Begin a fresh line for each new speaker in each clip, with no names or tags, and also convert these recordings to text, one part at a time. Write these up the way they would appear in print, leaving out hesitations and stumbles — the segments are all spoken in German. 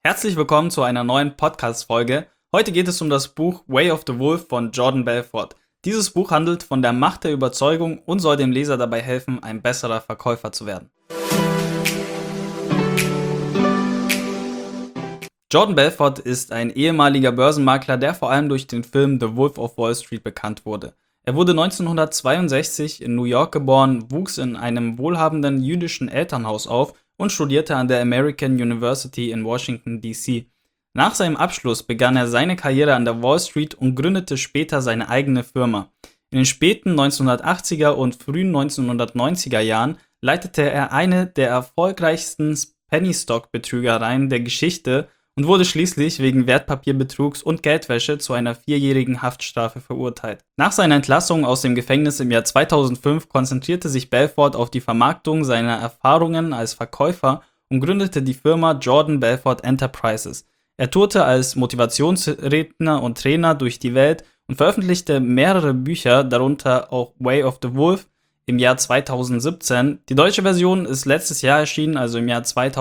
Herzlich willkommen zu einer neuen Podcast-Folge. Heute geht es um das Buch Way of the Wolf von Jordan Belfort. Dieses Buch handelt von der Macht der Überzeugung und soll dem Leser dabei helfen, ein besserer Verkäufer zu werden. Jordan Belfort ist ein ehemaliger Börsenmakler, der vor allem durch den Film The Wolf of Wall Street bekannt wurde. Er wurde 1962 in New York geboren, wuchs in einem wohlhabenden jüdischen Elternhaus auf und studierte an der American University in Washington, D.C. Nach seinem Abschluss begann er seine Karriere an der Wall Street und gründete später seine eigene Firma. In den späten 1980er und frühen 1990er Jahren leitete er eine der erfolgreichsten Penny-Stock-Betrügereien der Geschichte und wurde schließlich wegen Wertpapierbetrugs und Geldwäsche zu einer 4-jährigen Haftstrafe verurteilt. Nach seiner Entlassung aus dem Gefängnis im Jahr 2005 konzentrierte sich Belfort auf die Vermarktung seiner Erfahrungen als Verkäufer und gründete die Firma Jordan Belfort Enterprises. Er tourte als Motivationsredner und Trainer durch die Welt und veröffentlichte mehrere Bücher, darunter auch Way of the Wolf im Jahr 2017. Die deutsche Version ist letztes Jahr erschienen, also im Jahr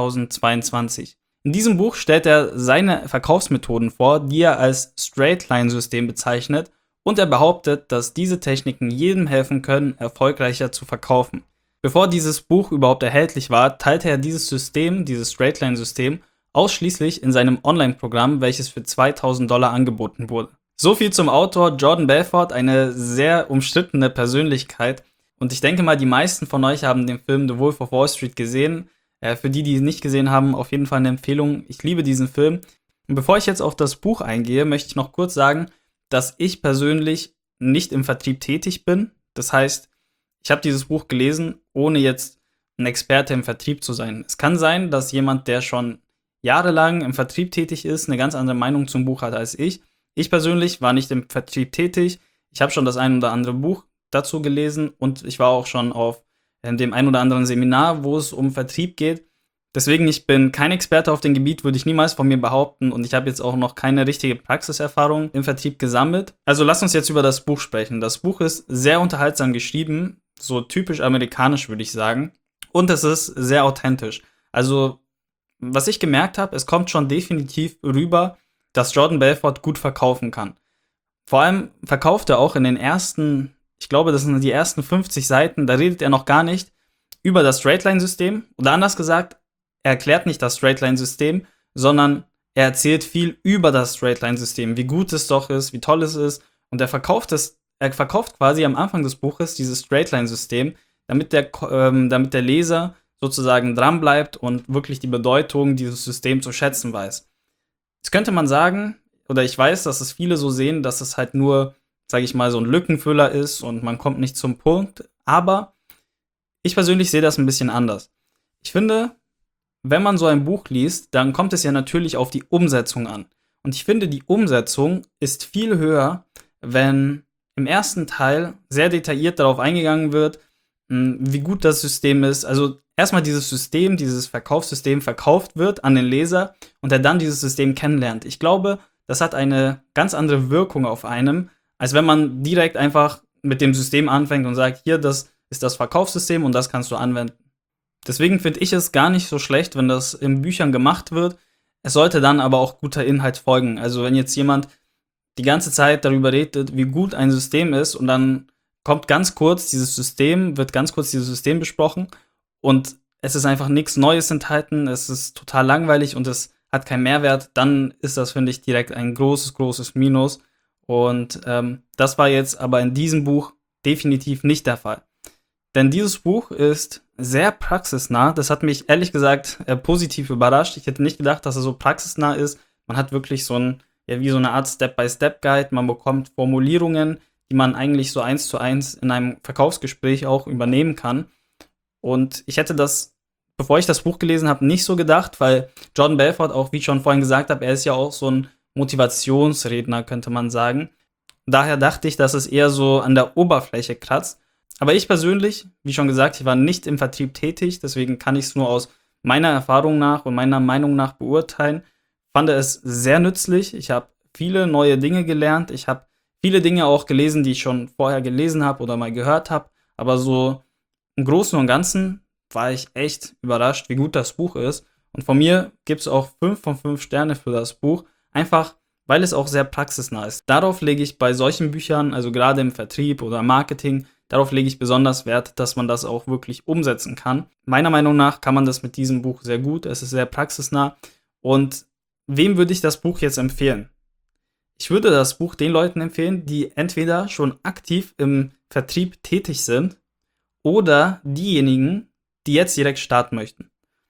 2022. In diesem Buch stellt er seine Verkaufsmethoden vor, die er als Straight-Line-System bezeichnet, und er behauptet, dass diese Techniken jedem helfen können, erfolgreicher zu verkaufen. Bevor dieses Buch überhaupt erhältlich war, teilte er dieses Straight-Line-System, ausschließlich in seinem Online-Programm, welches für $2.000 angeboten wurde. So viel zum Autor Jordan Belfort, eine sehr umstrittene Persönlichkeit. Und ich denke mal, die meisten von euch haben den Film The Wolf of Wall Street gesehen. Für die, die es nicht gesehen haben, auf jeden Fall eine Empfehlung. Ich liebe diesen Film. Und bevor ich jetzt auf das Buch eingehe, möchte ich noch kurz sagen, dass ich persönlich nicht im Vertrieb tätig bin. Das heißt, ich habe dieses Buch gelesen, ohne jetzt ein Experte im Vertrieb zu sein. Es kann sein, dass jemand, der schon jahrelang im Vertrieb tätig ist, eine ganz andere Meinung zum Buch hat als ich. Ich persönlich war nicht im Vertrieb tätig. Ich habe schon das ein oder andere Buch dazu gelesen und ich war auch schon auf dem ein oder anderen Seminar, wo es um Vertrieb geht. Deswegen, ich bin kein Experte auf dem Gebiet, würde ich niemals von mir behaupten, und ich habe jetzt auch noch keine richtige Praxiserfahrung im Vertrieb gesammelt. Also lasst uns jetzt über das Buch sprechen. Das Buch ist sehr unterhaltsam geschrieben, so typisch amerikanisch, würde ich sagen, und es ist sehr authentisch. Also, was ich gemerkt habe, es kommt schon definitiv rüber, dass Jordan Belfort gut verkaufen kann. Vor allem verkauft er auch in den ersten, ich glaube, das sind die ersten 50 Seiten, da redet er noch gar nicht über das Straight-Line-System. Oder anders gesagt, er erklärt nicht das Straight-Line-System, sondern er erzählt viel über das Straight-Line-System, wie gut es doch ist, wie toll es ist. Und er verkauft quasi am Anfang des Buches dieses Straight-Line-System, damit der Leser sozusagen dranbleibt und wirklich die Bedeutung dieses Systems zu schätzen weiß. Jetzt könnte man sagen, oder ich weiß, dass es viele so sehen, dass es halt nur, sage ich mal, so ein Lückenfüller ist und man kommt nicht zum Punkt. Aber ich persönlich sehe das ein bisschen anders. Ich finde, wenn man so ein Buch liest, dann kommt es ja natürlich auf die Umsetzung an. Und ich finde, die Umsetzung ist viel höher, wenn im ersten Teil sehr detailliert darauf eingegangen wird, wie gut das System ist. Also erstmal dieses System, dieses Verkaufssystem verkauft wird an den Leser und er dann dieses System kennenlernt. Ich glaube, das hat eine ganz andere Wirkung auf einem, als wenn man direkt einfach mit dem System anfängt und sagt, hier, das ist das Verkaufssystem und das kannst du anwenden. Deswegen finde ich es gar nicht so schlecht, wenn das in Büchern gemacht wird. Es sollte dann aber auch guter Inhalt folgen. Also wenn jetzt jemand die ganze Zeit darüber redet, wie gut ein System ist und dann wird ganz kurz dieses System besprochen und es ist einfach nichts Neues enthalten, es ist total langweilig und es hat keinen Mehrwert, dann ist das, finde ich, direkt ein großes Minus. Und das war jetzt aber in diesem Buch definitiv nicht der Fall. Denn dieses Buch ist sehr praxisnah. Das hat mich ehrlich gesagt positiv überrascht. Ich hätte nicht gedacht, dass es so praxisnah ist. Man hat wirklich wie so eine Art Step-by-Step-Guide. Man bekommt Formulierungen, die man eigentlich so 1:1 in einem Verkaufsgespräch auch übernehmen kann. Und ich hätte das, bevor ich das Buch gelesen habe, nicht so gedacht, weil Jordan Belfort auch, wie ich schon vorhin gesagt habe, er ist ja auch so ein Motivationsredner, könnte man sagen. Daher dachte ich, dass es eher so an der Oberfläche kratzt. Aber ich persönlich, wie schon gesagt, ich war nicht im Vertrieb tätig, deswegen kann ich es nur aus meiner Erfahrung nach und meiner Meinung nach beurteilen. Fand es sehr nützlich. Ich habe viele neue Dinge gelernt. Ich habe viele Dinge auch gelesen, die ich schon vorher gelesen habe oder mal gehört habe. Aber so im Großen und Ganzen war ich echt überrascht, wie gut das Buch ist. Und von mir gibt es auch 5 von 5 Sterne für das Buch, einfach weil es auch sehr praxisnah ist. Darauf lege ich bei solchen Büchern, also gerade im Vertrieb oder Marketing, darauf lege ich besonders Wert, dass man das auch wirklich umsetzen kann. Meiner Meinung nach kann man das mit diesem Buch sehr gut. Es ist sehr praxisnah. Und wem würde ich das Buch jetzt empfehlen? Ich würde das Buch den Leuten empfehlen, die entweder schon aktiv im Vertrieb tätig sind oder diejenigen, die jetzt direkt starten möchten.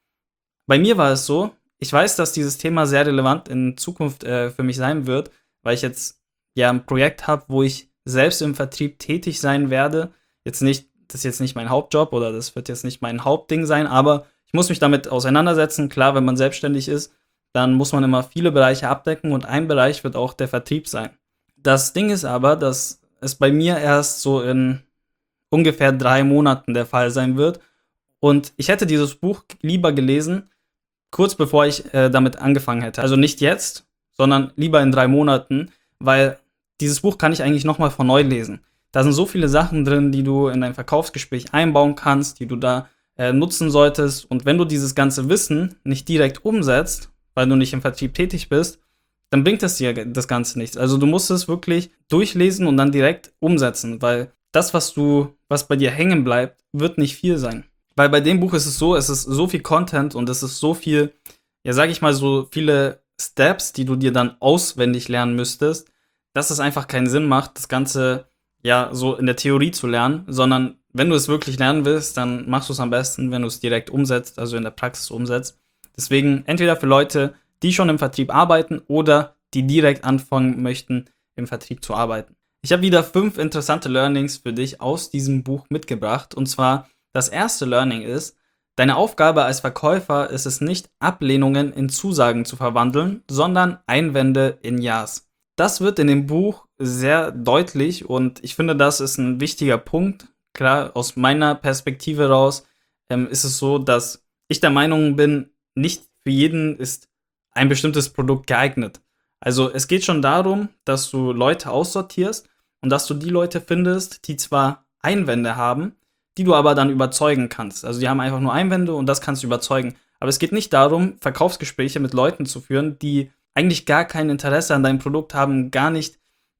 Bei mir war es so, ich weiß, dass dieses Thema sehr relevant in Zukunft für mich sein wird, weil ich jetzt ja ein Projekt habe, wo ich selbst im Vertrieb tätig sein werde. Das ist jetzt nicht mein Hauptjob oder das wird jetzt nicht mein Hauptding sein, aber ich muss mich damit auseinandersetzen. Klar, wenn man selbstständig ist, dann muss man immer viele Bereiche abdecken und ein Bereich wird auch der Vertrieb sein. Das Ding ist aber, dass es bei mir erst so in ungefähr 3 Monaten der Fall sein wird und ich hätte dieses Buch lieber gelesen, kurz bevor ich damit angefangen hätte. Also nicht jetzt, sondern lieber in 3 Monaten, weil dieses Buch kann ich eigentlich nochmal von neu lesen. Da sind so viele Sachen drin, die du in dein Verkaufsgespräch einbauen kannst, die du da nutzen solltest. Und wenn du dieses ganze Wissen nicht direkt umsetzt, weil du nicht im Vertrieb tätig bist, dann bringt es dir das Ganze nichts. Also du musst es wirklich durchlesen und dann direkt umsetzen, weil das, was bei dir hängen bleibt, wird nicht viel sein. Weil bei dem Buch ist es ist so viel Content und es ist so viel, ja sag ich mal, so viele Steps, die du dir dann auswendig lernen müsstest, dass es einfach keinen Sinn macht, das Ganze ja so in der Theorie zu lernen, sondern wenn du es wirklich lernen willst, dann machst du es am besten, wenn du es direkt umsetzt, also in der Praxis umsetzt. Deswegen entweder für Leute, die schon im Vertrieb arbeiten oder die direkt anfangen möchten, im Vertrieb zu arbeiten. Ich habe wieder 5 interessante Learnings für dich aus diesem Buch mitgebracht. Und zwar, das erste Learning ist, deine Aufgabe als Verkäufer ist es nicht, Ablehnungen in Zusagen zu verwandeln, sondern Einwände in Ja's. Das wird in dem Buch sehr deutlich und ich finde, das ist ein wichtiger Punkt. Klar, aus meiner Perspektive raus ist es so, dass ich der Meinung bin, nicht für jeden ist ein bestimmtes Produkt geeignet. Also es geht schon darum, dass du Leute aussortierst und dass du die Leute findest, die zwar Einwände haben, die du aber dann überzeugen kannst. Also die haben einfach nur Einwände und das kannst du überzeugen. Aber es geht nicht darum, Verkaufsgespräche mit Leuten zu führen, die eigentlich gar kein Interesse an deinem Produkt haben, gar nicht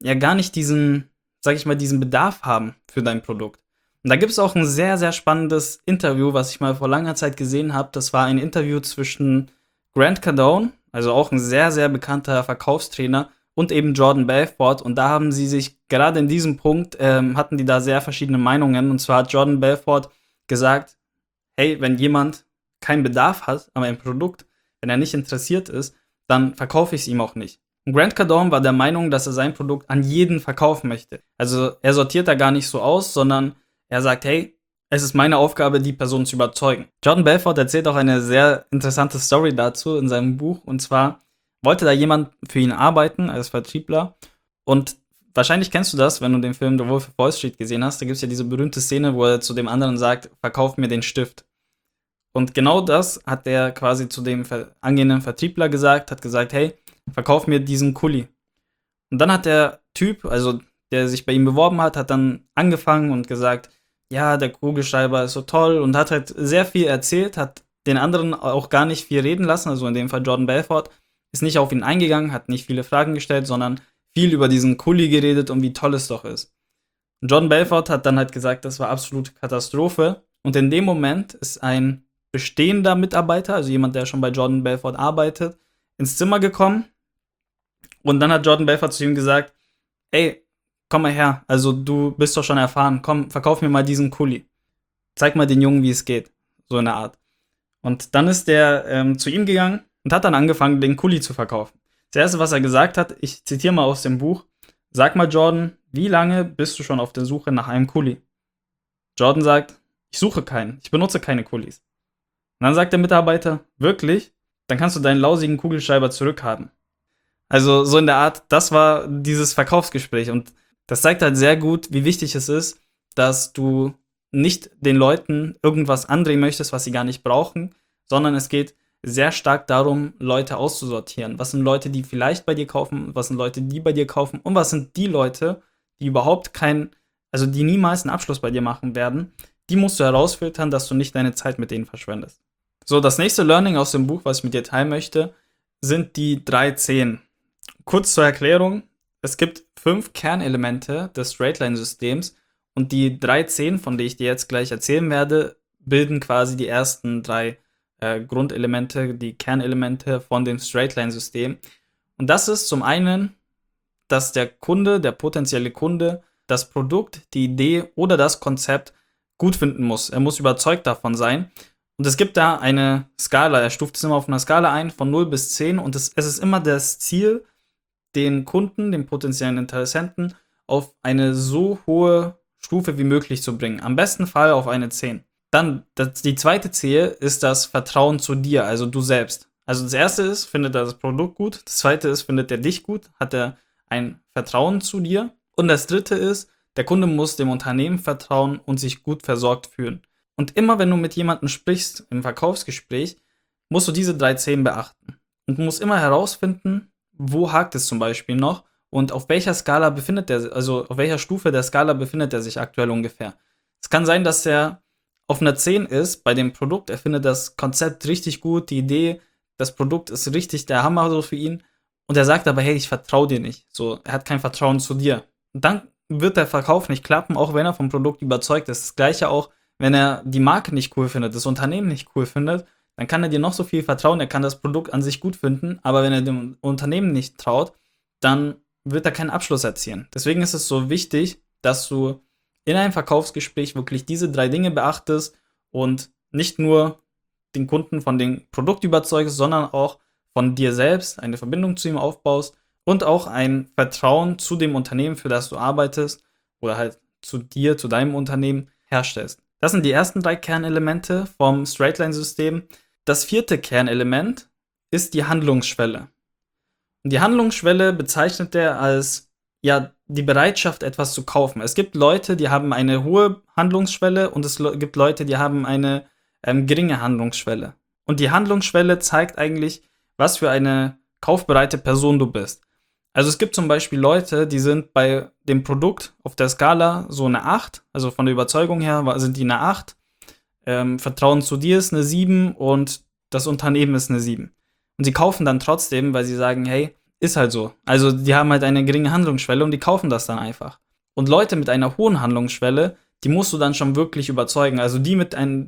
diesen, sag ich mal, diesen Bedarf haben für dein Produkt. Und da gibt es auch ein sehr, sehr spannendes Interview, was ich mal vor langer Zeit gesehen habe. Das war ein Interview zwischen Grant Cardone, also auch ein sehr, sehr bekannter Verkaufstrainer, und eben Jordan Belfort. Und da haben sie sich, gerade in diesem Punkt, hatten die da sehr verschiedene Meinungen. Und zwar hat Jordan Belfort gesagt, hey, wenn jemand keinen Bedarf hat an einem Produkt, wenn er nicht interessiert ist, dann verkaufe ich es ihm auch nicht. Und Grant Cardone war der Meinung, dass er sein Produkt an jeden verkaufen möchte. Also er sortiert da gar nicht so aus, sondern er sagt, hey, es ist meine Aufgabe, die Person zu überzeugen. Jordan Belfort erzählt auch eine sehr interessante Story dazu in seinem Buch. Und zwar wollte da jemand für ihn arbeiten als Vertriebler. Und wahrscheinlich kennst du das, wenn du den Film The Wolf of Wall Street gesehen hast. Da gibt es ja diese berühmte Szene, wo er zu dem anderen sagt, verkauf mir den Stift. Und genau das hat er quasi zu dem angehenden Vertriebler gesagt, hat gesagt, hey, verkauf mir diesen Kuli. Und dann hat der Typ, also der sich bei ihm beworben hat, hat dann angefangen und gesagt, ja, der Kugelschreiber ist so toll und hat halt sehr viel erzählt, hat den anderen auch gar nicht viel reden lassen, also in dem Fall Jordan Belfort, ist nicht auf ihn eingegangen, hat nicht viele Fragen gestellt, sondern viel über diesen Kuli geredet und wie toll es doch ist. Und Jordan Belfort hat dann halt gesagt, das war absolute Katastrophe. Und in dem Moment ist ein bestehender Mitarbeiter, also jemand, der schon bei Jordan Belfort arbeitet, ins Zimmer gekommen. Und dann hat Jordan Belfort zu ihm gesagt, ey, komm mal her, also du bist doch schon erfahren, komm, verkauf mir mal diesen Kuli. Zeig mal den Jungen, wie es geht. So in der Art. Und dann ist der zu ihm gegangen und hat dann angefangen, den Kuli zu verkaufen. Das erste, was er gesagt hat, ich zitiere mal aus dem Buch, sag mal Jordan, wie lange bist du schon auf der Suche nach einem Kuli? Jordan sagt, ich suche keinen, ich benutze keine Kulis. Und dann sagt der Mitarbeiter, wirklich? Dann kannst du deinen lausigen Kugelschreiber zurückhaben. Also so in der Art, das war dieses Verkaufsgespräch und das zeigt halt sehr gut, wie wichtig es ist, dass du nicht den Leuten irgendwas andrehen möchtest, was sie gar nicht brauchen, sondern es geht sehr stark darum, Leute auszusortieren. Was sind Leute, die vielleicht bei dir kaufen, was sind Leute, die bei dir kaufen und was sind die Leute, die die niemals einen Abschluss bei dir machen werden, die musst du herausfiltern, dass du nicht deine Zeit mit denen verschwendest. So, das nächste Learning aus dem Buch, was ich mit dir teilen möchte, sind die 3 10. Kurz zur Erklärung: Es gibt 5 Kernelemente des Straightline-Systems und die 3 10, von denen ich dir jetzt gleich erzählen werde, bilden quasi die ersten 3 Grundelemente, die Kernelemente von dem Straightline-System. Und das ist zum einen, dass der Kunde, der potenzielle Kunde, das Produkt, die Idee oder das Konzept gut finden muss. Er muss überzeugt davon sein. Und es gibt da eine Skala, er stuft es immer auf einer Skala ein, von 0 bis 10. Und es ist immer das Ziel, den Kunden, den potenziellen Interessenten, auf eine so hohe Stufe wie möglich zu bringen. Am besten Fall auf eine 10. Dann, die zweite Zehe ist das Vertrauen zu dir, also du selbst. Also das erste ist, findet er das Produkt gut. Das zweite ist, findet er dich gut? Hat er ein Vertrauen zu dir? Und das dritte ist, der Kunde muss dem Unternehmen vertrauen und sich gut versorgt fühlen. Und immer wenn du mit jemandem sprichst im Verkaufsgespräch, musst du diese 3 Themen beachten. Und du musst immer herausfinden, wo hakt es zum Beispiel noch und auf welcher Skala befindet er, also auf welcher Stufe der Skala befindet er sich aktuell ungefähr. Es kann sein, dass er auf einer 10 ist bei dem Produkt, er findet das Konzept richtig gut, die Idee, das Produkt ist richtig der Hammer so für ihn und er sagt aber, hey, ich vertraue dir nicht. So, er hat kein Vertrauen zu dir. Und dann wird der Verkauf nicht klappen, auch wenn er vom Produkt überzeugt ist. Das Gleiche auch, wenn er die Marke nicht cool findet, das Unternehmen nicht cool findet, dann kann er dir noch so viel vertrauen, er kann das Produkt an sich gut finden, aber wenn er dem Unternehmen nicht traut, dann wird er keinen Abschluss erzielen. Deswegen ist es so wichtig, dass du in einem Verkaufsgespräch wirklich diese 3 Dinge beachtest und nicht nur den Kunden von dem Produkt überzeugst, sondern auch von dir selbst eine Verbindung zu ihm aufbaust und auch ein Vertrauen zu dem Unternehmen, für das du arbeitest oder halt zu dir, zu deinem Unternehmen herstellst. Das sind die ersten 3 Kernelemente vom Straightline-System. Das 4. Kernelement ist die Handlungsschwelle. Und die Handlungsschwelle bezeichnet er als die Bereitschaft, etwas zu kaufen. Es gibt Leute, die haben eine hohe Handlungsschwelle und es gibt Leute, die haben eine geringe Handlungsschwelle. Und die Handlungsschwelle zeigt eigentlich, was für eine kaufbereite Person du bist. Also es gibt zum Beispiel Leute, die sind bei dem Produkt auf der Skala so eine 8, also von der Überzeugung her sind die eine 8, Vertrauen zu dir ist eine 7 und das Unternehmen ist eine 7. Und sie kaufen dann trotzdem, weil sie sagen, hey, ist halt so. Also die haben halt eine geringe Handlungsschwelle und die kaufen das dann einfach. Und Leute mit einer hohen Handlungsschwelle, die musst du dann schon wirklich überzeugen. Also die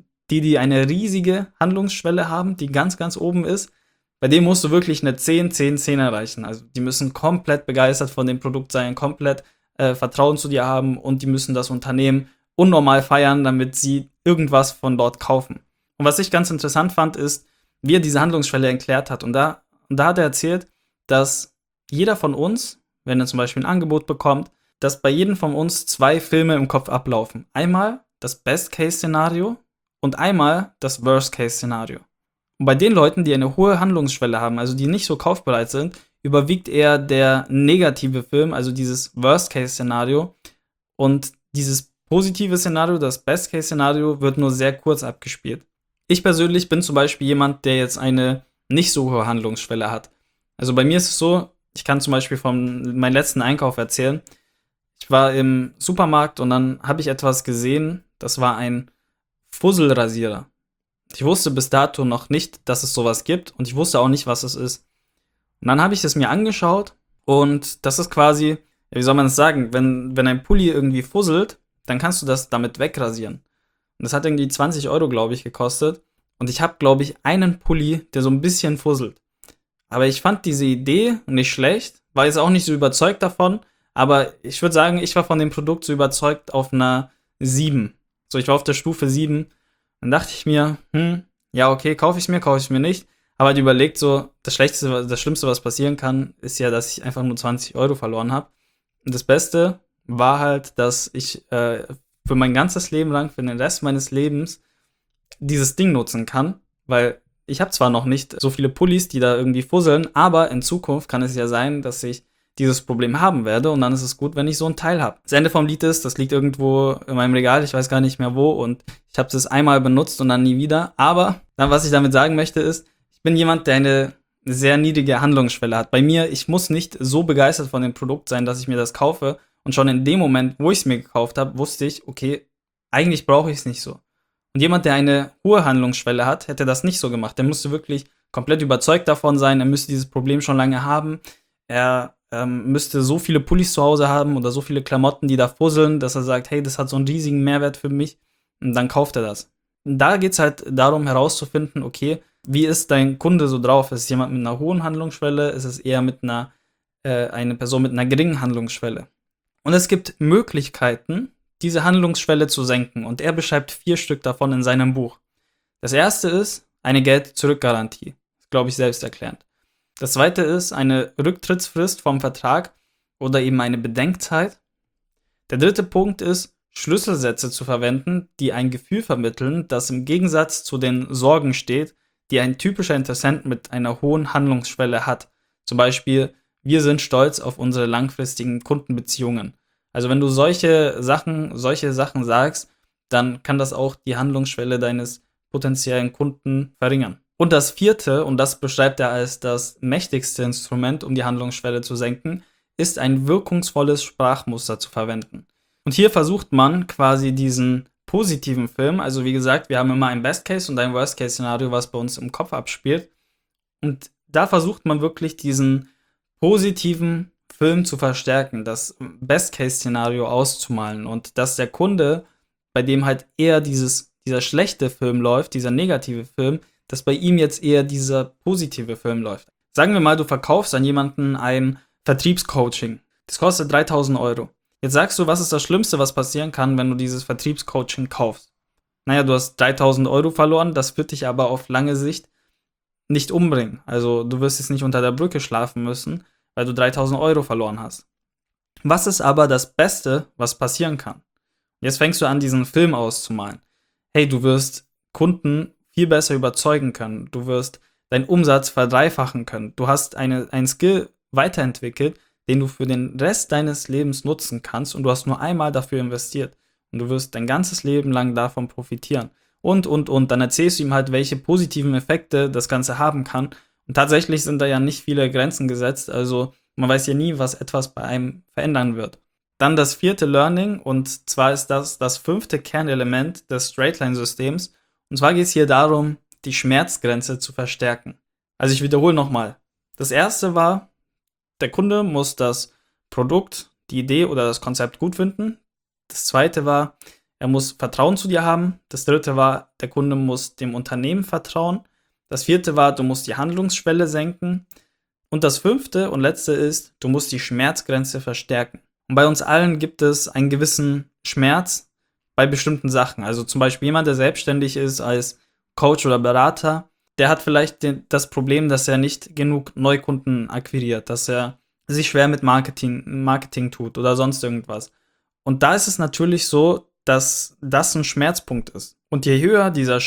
eine riesige Handlungsschwelle haben, die ganz, ganz oben ist, bei dem musst du wirklich eine 10, 10, 10 erreichen. Also die müssen komplett begeistert von dem Produkt sein, komplett Vertrauen zu dir haben und die müssen das Unternehmen unnormal feiern, damit sie irgendwas von dort kaufen. Und was ich ganz interessant fand, ist, wie er diese Handlungsschwelle erklärt hat. Und da hat er erzählt, dass jeder von uns, wenn er zum Beispiel ein Angebot bekommt, dass bei jedem von uns 2 Filme im Kopf ablaufen. Einmal das Best-Case-Szenario und einmal das Worst-Case-Szenario. Und bei den Leuten, die eine hohe Handlungsschwelle haben, also die nicht so kaufbereit sind, überwiegt eher der negative Film, also dieses Worst-Case-Szenario. Und dieses positive Szenario, das Best-Case-Szenario, wird nur sehr kurz abgespielt. Ich persönlich bin zum Beispiel jemand, der jetzt eine nicht so hohe Handlungsschwelle hat. Also bei mir ist es so, ich kann zum Beispiel von meinem letzten Einkauf erzählen. Ich war im Supermarkt und dann habe ich etwas gesehen, das war ein Fusselrasierer. Ich wusste bis dato noch nicht, dass es sowas gibt und ich wusste auch nicht, was es ist. Und dann habe ich es mir angeschaut und das ist quasi, wie soll man es sagen, wenn ein Pulli irgendwie fusselt, dann kannst du das damit wegrasieren. Und das hat irgendwie 20 Euro, glaube ich, gekostet. Und ich habe, glaube ich, einen Pulli, der so ein bisschen fusselt. Aber ich fand diese Idee nicht schlecht, war jetzt auch nicht so überzeugt davon, aber ich würde sagen, ich war von dem Produkt so überzeugt auf einer 7. So, ich war auf der Stufe 7. Dann dachte ich mir, ja, okay, kaufe ich mir nicht. Aber halt überlegt so, das Schlimmste, was passieren kann, ist ja, dass ich einfach nur 20 Euro verloren habe. Und das Beste war halt, dass ich für mein ganzes Leben lang, für den Rest meines Lebens, dieses Ding nutzen kann, weil ich habe zwar noch nicht so viele Pullis, die da irgendwie fusseln, aber in Zukunft kann es ja sein, dass ich dieses Problem haben werde und dann ist es gut, wenn ich so ein Teil habe. Das Ende vom Lied ist, das liegt irgendwo in meinem Regal, ich weiß gar nicht mehr wo und ich habe es einmal benutzt und dann nie wieder. Aber was ich damit sagen möchte ist, ich bin jemand, der eine sehr niedrige Handlungsschwelle hat. Bei mir, ich muss nicht so begeistert von dem Produkt sein, dass ich mir das kaufe und schon in dem Moment, wo ich es mir gekauft habe, wusste ich, okay, eigentlich brauche ich es nicht so. Und jemand, der eine hohe Handlungsschwelle hat, hätte das nicht so gemacht. Der müsste wirklich komplett überzeugt davon sein, er müsste dieses Problem schon lange haben. Er müsste so viele Pullis zu Hause haben oder so viele Klamotten, die da fusseln, dass er sagt, hey, das hat so einen riesigen Mehrwert für mich. Und dann kauft er das. Und da geht es halt darum herauszufinden, okay, wie ist dein Kunde so drauf? Ist es jemand mit einer hohen Handlungsschwelle? Ist es eher mit eine Person mit einer geringen Handlungsschwelle? Und es gibt Möglichkeiten, diese Handlungsschwelle zu senken. Und er beschreibt 4 Stück davon in seinem Buch. Das erste ist eine Geld-Zurück-Garantie. Das glaube ich selbsterklärend. Das zweite ist eine Rücktrittsfrist vom Vertrag oder eben eine Bedenkzeit. Der dritte Punkt ist, Schlüsselsätze zu verwenden, die ein Gefühl vermitteln, das im Gegensatz zu den Sorgen steht, die ein typischer Interessent mit einer hohen Handlungsschwelle hat. Zum Beispiel, wir sind stolz auf unsere langfristigen Kundenbeziehungen. Also wenn du solche Sachen sagst, dann kann das auch die Handlungsschwelle deines potenziellen Kunden verringern. Und das vierte, und das beschreibt er als das mächtigste Instrument, um die Handlungsschwelle zu senken, ist ein wirkungsvolles Sprachmuster zu verwenden. Und hier versucht man quasi diesen positiven Film, also wie gesagt, wir haben immer ein Best-Case und ein Worst-Case-Szenario, was bei uns im Kopf abspielt. Und da versucht man wirklich diesen positiven Film zu verstärken, das Best-Case-Szenario auszumalen und dass der Kunde, bei dem halt eher dieser schlechte Film läuft, dieser negative Film, dass bei ihm jetzt eher dieser positive Film läuft. Sagen wir mal, du verkaufst an jemanden ein Vertriebscoaching. Das kostet 3.000 Euro. Jetzt sagst du, was ist das Schlimmste, was passieren kann, wenn du dieses Vertriebscoaching kaufst? Naja, du hast 3.000 Euro verloren, das wird dich aber auf lange Sicht nicht umbringen. Also du wirst jetzt nicht unter der Brücke schlafen müssen, weil du 3.000 Euro verloren hast. Was ist aber das Beste, was passieren kann? Jetzt fängst du an, diesen Film auszumalen. Hey, du wirst Kunden viel besser überzeugen können. Du wirst deinen Umsatz verdreifachen können. Du hast einen Skill weiterentwickelt, den du für den Rest deines Lebens nutzen kannst und du hast nur einmal dafür investiert. Und du wirst dein ganzes Leben lang davon profitieren. Und. Dann erzählst du ihm halt, welche positiven Effekte das Ganze haben kann. Und tatsächlich sind da ja nicht viele Grenzen gesetzt. Also man weiß ja nie, was etwas bei einem verändern wird. Dann das vierte Learning, und zwar ist das 5. Kernelement des Straightline-Systems. Und zwar geht es hier darum, die Schmerzgrenze zu verstärken. Also ich wiederhole nochmal. Das erste war, der Kunde muss das Produkt, die Idee oder das Konzept gut finden. Das zweite war, er muss Vertrauen zu dir haben. Das dritte war, der Kunde muss dem Unternehmen vertrauen. Das vierte war, du musst die Handlungsschwelle senken. Und das 5. und letzte ist, du musst die Schmerzgrenze verstärken. Und bei uns allen gibt es einen gewissen Schmerz bei bestimmten Sachen. Also zum Beispiel jemand, der selbstständig ist als Coach oder Berater, der hat vielleicht das Problem, dass er nicht genug Neukunden akquiriert, dass er sich schwer mit Marketing tut oder sonst irgendwas. Und da ist es natürlich so, dass das ein Schmerzpunkt ist. Und je höher dieser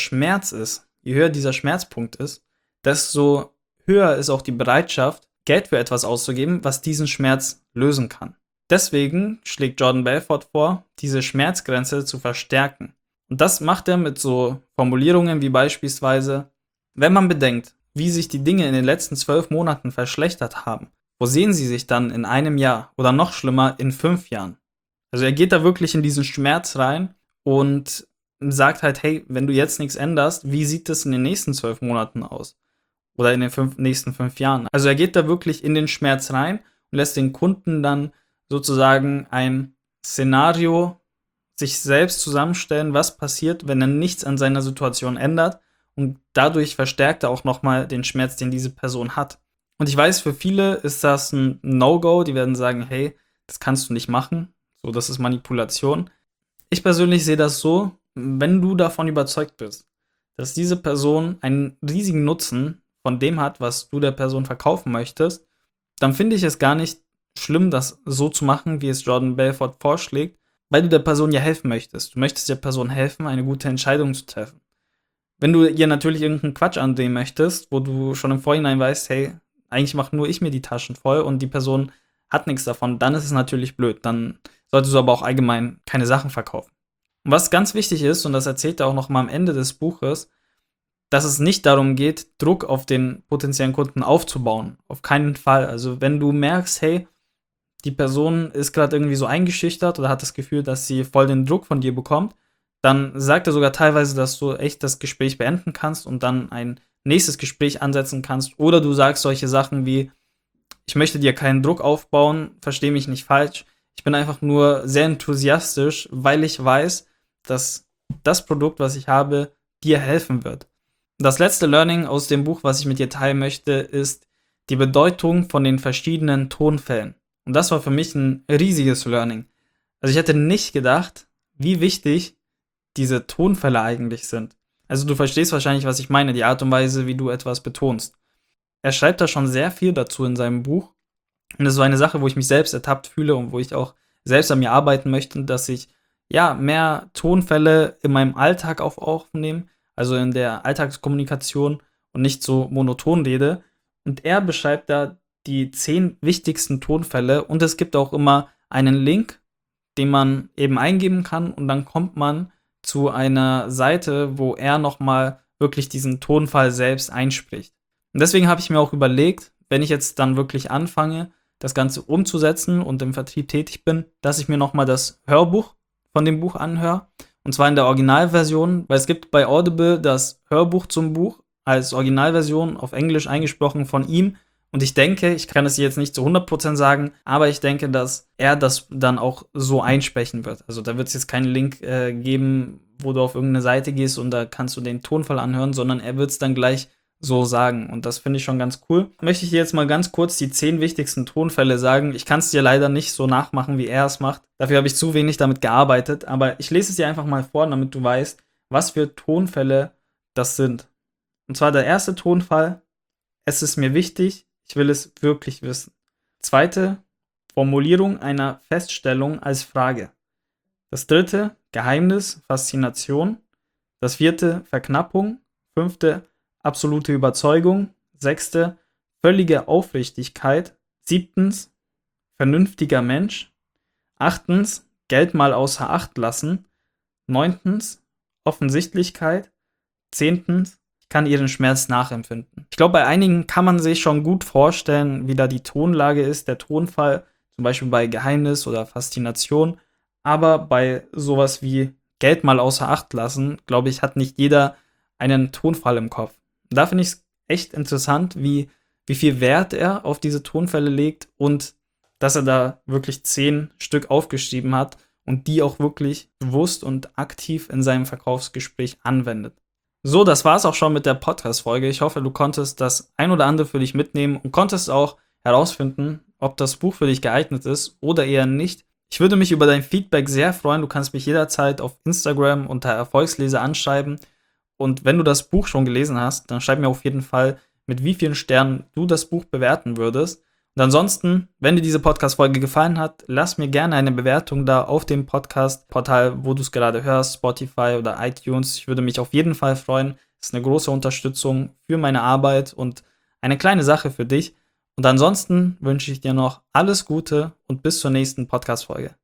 Schmerzpunkt ist, desto höher ist auch die Bereitschaft, Geld für etwas auszugeben, was diesen Schmerz lösen kann. Deswegen schlägt Jordan Belfort vor, diese Schmerzgrenze zu verstärken. Und das macht er mit so Formulierungen wie beispielsweise, wenn man bedenkt, wie sich die Dinge in den letzten 12 Monaten verschlechtert haben, wo sehen sie sich dann in einem Jahr oder noch schlimmer in 5 Jahren? Also er geht da wirklich in diesen Schmerz rein und sagt halt, hey, wenn du jetzt nichts änderst, wie sieht es in den nächsten 12 Monaten aus? Oder in den nächsten 5 Jahren? Also er geht da wirklich in den Schmerz rein und lässt den Kunden dann sozusagen ein Szenario sich selbst zusammenstellen, was passiert, wenn er nichts an seiner Situation ändert, und dadurch verstärkt er auch nochmal den Schmerz, den diese Person hat. Und ich weiß, für viele ist das ein No-Go, die werden sagen, hey, das kannst du nicht machen, so, das ist Manipulation. Ich persönlich sehe das so, wenn du davon überzeugt bist, dass diese Person einen riesigen Nutzen von dem hat, was du der Person verkaufen möchtest, dann finde ich es gar nicht schlimm, das so zu machen, wie es Jordan Belfort vorschlägt, weil du der Person ja helfen möchtest. Du möchtest der Person helfen, eine gute Entscheidung zu treffen. Wenn du ihr natürlich irgendeinen Quatsch andrehen möchtest, wo du schon im Vorhinein weißt, hey, eigentlich mache nur ich mir die Taschen voll und die Person hat nichts davon, dann ist es natürlich blöd. Dann solltest du aber auch allgemein keine Sachen verkaufen. Und was ganz wichtig ist, und das erzählt er auch noch mal am Ende des Buches, dass es nicht darum geht, Druck auf den potenziellen Kunden aufzubauen. Auf keinen Fall. Also wenn du merkst, hey, die Person ist gerade irgendwie so eingeschüchtert oder hat das Gefühl, dass sie voll den Druck von dir bekommt, dann sagt er sogar teilweise, dass du echt das Gespräch beenden kannst und dann ein nächstes Gespräch ansetzen kannst. Oder du sagst solche Sachen wie: Ich möchte dir keinen Druck aufbauen, verstehe mich nicht falsch. Ich bin einfach nur sehr enthusiastisch, weil ich weiß, dass das Produkt, was ich habe, dir helfen wird. Das letzte Learning aus dem Buch, was ich mit dir teilen möchte, ist die Bedeutung von den verschiedenen Tonfällen. Und das war für mich ein riesiges Learning. Also ich hätte nicht gedacht, wie wichtig diese Tonfälle eigentlich sind. Also du verstehst wahrscheinlich, was ich meine, die Art und Weise, wie du etwas betonst. Er schreibt da schon sehr viel dazu in seinem Buch. Und das ist so eine Sache, wo ich mich selbst ertappt fühle und wo ich auch selbst an mir arbeiten möchte, dass ich mehr Tonfälle in meinem Alltag aufnehme, also in der Alltagskommunikation und nicht so monoton rede. Und er beschreibt da die 10 wichtigsten Tonfälle und es gibt auch immer einen Link, den man eben eingeben kann und dann kommt man zu einer Seite, wo er nochmal wirklich diesen Tonfall selbst einspricht. Und deswegen habe ich mir auch überlegt, wenn ich jetzt dann wirklich anfange, das Ganze umzusetzen und im Vertrieb tätig bin, dass ich mir nochmal das Hörbuch von dem Buch anhöre. Und zwar in der Originalversion, weil es gibt bei Audible das Hörbuch zum Buch als Originalversion auf Englisch eingesprochen von ihm. Und ich denke, ich kann es jetzt nicht zu 100% sagen, aber ich denke, dass er das dann auch so einsprechen wird. Also da wird es jetzt keinen Link geben, wo du auf irgendeine Seite gehst und da kannst du den Tonfall anhören, sondern er wird es dann gleich so sagen. Und das finde ich schon ganz cool. Möchte ich dir jetzt mal ganz kurz die 10 wichtigsten Tonfälle sagen. Ich kann es dir leider nicht so nachmachen, wie er es macht. Dafür habe ich zu wenig damit gearbeitet. Aber ich lese es dir einfach mal vor, damit du weißt, was für Tonfälle das sind. Und zwar der erste Tonfall: Es ist mir wichtig, ich will es wirklich wissen. Zweite: Formulierung einer Feststellung als Frage. Das dritte: Geheimnis, Faszination. Das vierte: Verknappung. Fünfte: absolute Überzeugung. Sechste: völlige Aufrichtigkeit. Siebtens: vernünftiger Mensch. Achtens: Geld mal außer Acht lassen. Neuntens: Offensichtlichkeit. Zehntens: Ich kann ihren Schmerz nachempfinden. Ich glaube, bei einigen kann man sich schon gut vorstellen, wie da die Tonlage ist, der Tonfall, zum Beispiel bei Geheimnis oder Faszination. Aber bei sowas wie Geld mal außer Acht lassen, glaube ich, hat nicht jeder einen Tonfall im Kopf. Da finde ich es echt interessant, wie viel Wert er auf diese Tonfälle legt und dass er da wirklich 10 Stück aufgeschrieben hat und die auch wirklich bewusst und aktiv in seinem Verkaufsgespräch anwendet. So, das war's auch schon mit der Podcast-Folge. Ich hoffe, du konntest das ein oder andere für dich mitnehmen und konntest auch herausfinden, ob das Buch für dich geeignet ist oder eher nicht. Ich würde mich über dein Feedback sehr freuen. Du kannst mich jederzeit auf Instagram unter Erfolgsleser anschreiben. Und wenn du das Buch schon gelesen hast, dann schreib mir auf jeden Fall, mit wie vielen Sternen du das Buch bewerten würdest. Und ansonsten, wenn dir diese Podcast-Folge gefallen hat, lass mir gerne eine Bewertung da auf dem Podcast-Portal, wo du es gerade hörst, Spotify oder iTunes. Ich würde mich auf jeden Fall freuen. Das ist eine große Unterstützung für meine Arbeit und eine kleine Sache für dich. Und ansonsten wünsche ich dir noch alles Gute und bis zur nächsten Podcast-Folge.